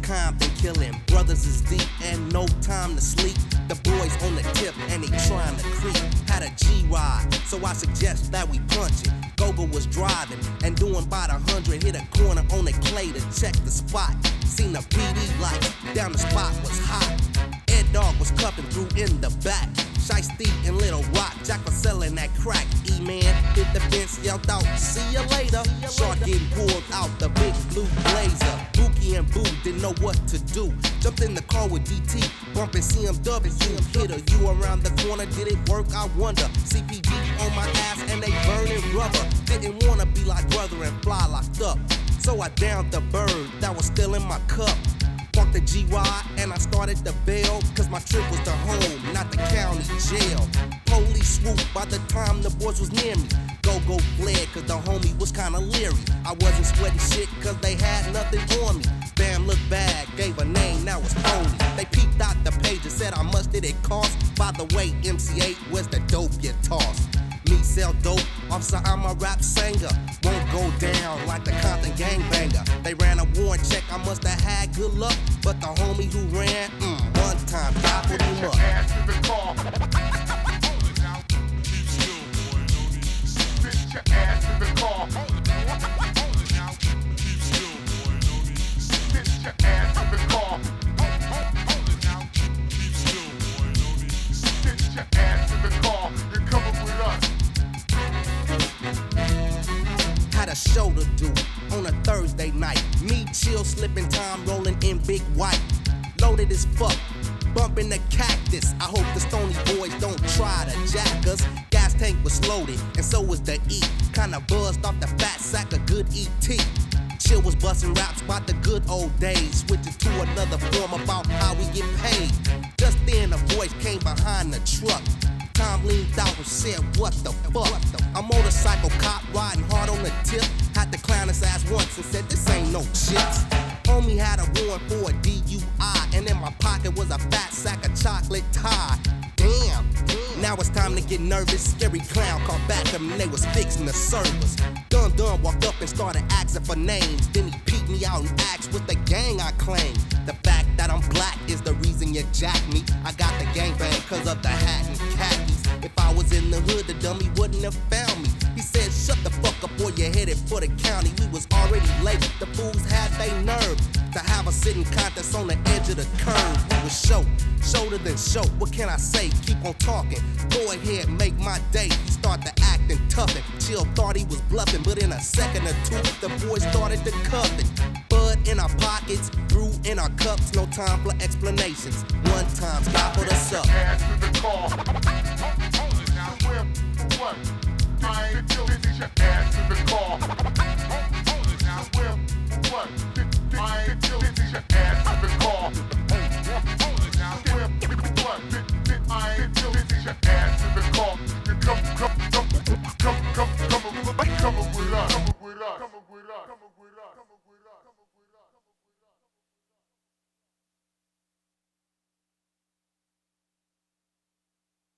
Compton killing. Brothers is deep and no time to sleep. The boys on the tip and they trying to creep. Had a G-ride, so I suggest that we punch it. Gogo was driving and doing about 100. Hit a corner on the clay to check the spot. Seen the PD lights, down the spot was hot. Ed Dog was cuffing through in the back. Shiesty and Little Rock, Jack was selling that crack. E-man hit the fence, yelled out, see ya later. Shark getting pulled out the big blue blazer. Bookie and Boo didn't know what to do. Jumped in the car with DT, bumping CMW. Hit her, you around the corner, did it work? I wonder. CPG on my ass and they burning rubber. Didn't wanna be like brother and fly locked up. So I downed the bird that was still in my cup. Parked the GY and I started the bail, cause my trip was to home, not the county jail. Police swooped by the time the boys was near me. Go fled cause the homie was kinda leery. I wasn't sweating shit cause they had nothing on me. Bam looked bad, gave a name, that was phony. They peeped out the page and said how much did it cost. By the way, MC8, where's the dope get tossed? Me sell dope, officer, I'm a rap singer. Won't go down like the Compton gangbanger. They ran a warrant check, I must have had good luck. But the homie who ran, one time, gobbled him up. Ass to the car. Sit your ass to the car. Sit your ass to the car. Sit your ass to the car. You're coming with us. Had a show to do on a Thursday night. Me chill, slipping time, rolling in big white. Loaded as fuck, bumping the cactus. I hope the Stony boys don't try to jack us. Gas tank was loaded, and so was the E. Kinda buzzed off the fat sack of good ET. Chill was busting raps about the good old days, switching to another form about how we get paid. Just then a voice came behind the truck. Tom leaned out and said, what the fuck? A motorcycle cop riding hard on the tip. Had to clown his ass once and said, this ain't no chicks. Homie had a warrant for a DUI, and in my pocket was a fat sack of chocolate tie. Damn, now it's time to get nervous. Scary clown called back them and they was fixing the servers. Dun walked up and started asking for names. Then he peeked me out and asked what the gang I claim. The fact that I'm black is the reason you jack me. I got the gangbang cause of the hat and khakis. If I was in the hood, the dummy wouldn't have found me. He said, shut the fuck up or you're headed for the county. We was already late, the fools had they nerve to have a sitting contest on the edge of the curve. We was shoulder than show. What can I say? Keep on talking. Go ahead, make my day. He started to acting tough and Chill thought he was bluffing, but in a second or two, the boys started to cuffing. Bud in our pockets, brew in our cups, no time for explanations. One time, gobbled us up. Ass to the car. Now where, for what? I ain't your ass.